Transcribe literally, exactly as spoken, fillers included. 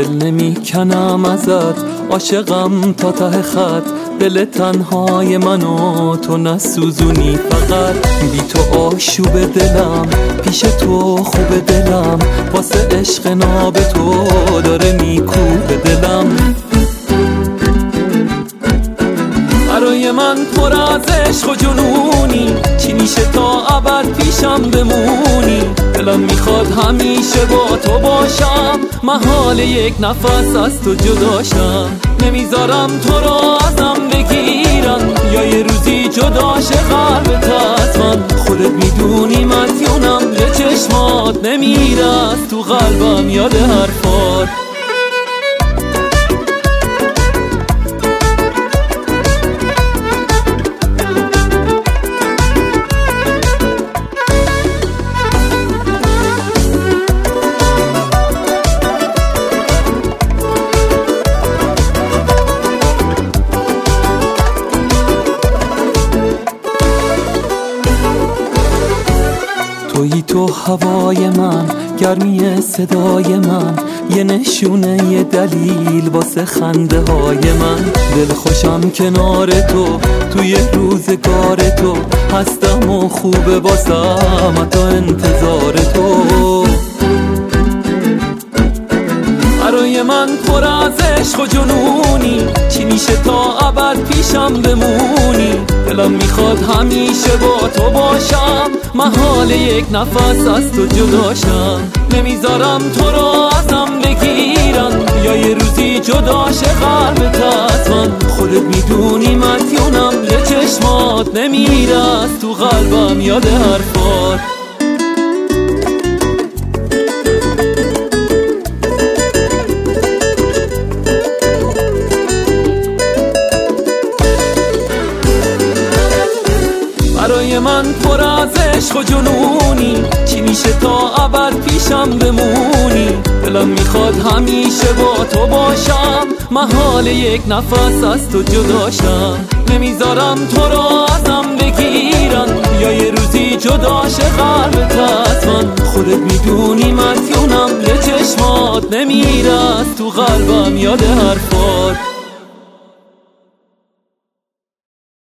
دل نمیکنم ازت، عاشقم تا ته خط، دل تنهای منو تو نسوزونی فقط. بی تو آشوب دلم، پیش تو خوب دلم، واسه عشق ناب تو داره میکوب دلم. برای من پر از عشق و جنونی، چی میشه تا ابد پیشم بمونی؟ دلم میخواد همیشه با تو باشم، محال یک نفس از تو جداشم. نمیذارم تو رو ازم بگیرن، یا یه روزی جدا شه قلبت از من. خودت میدونی مدیونم، یه چشمات نمیره از تو قلبم یاد حرفات. تویی تو هوای من، گرمی صدای من، یه نشونه یه دلیل واسه خنده های من. دل خوشم کنار تو، توی روزگار تو هستم و خوبه واسم تا انتظار تو. برای من پر از عشق و جنونی، چی میشه تا ابد پیشم بمونی؟ دلم میخواد همیشه با تو باشم، محال یک نفس از تو جداشم. نمیذارم تو رو ازم بگیرن، یا یه روزی جدا شه قلبت از من. خودت میدونی مدیونم، یه چشمات نمیره از تو قلبم یاد حرفات. برای من پر از عشق و جنونی، چی میشه تا ابد پیشم بمونی؟ دلم میخواد همیشه با تو باشم، محال یک نفس از تو جداشم. نمیذارم تو رو ازم بگیرن، یا یه روزی جدا شه قلبت از من. خودت میدونی مدیونم، یه چشمات نمیره از تو قلبم یاد حرفات.